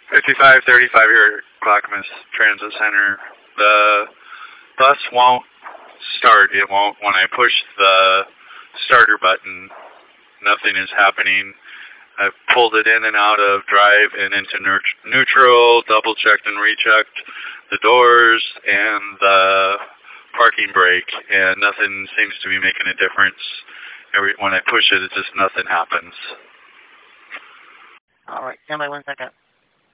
5535 here at Clackamas Transit Center. The bus won't start. It won't. When I push the starter button, nothing is happening. I've pulled it in and out of drive and into neutral, double-checked and rechecked the doors and the parking brake, and nothing seems to be making a difference. When I push it, just nothing happens. All right, stand by 1 second.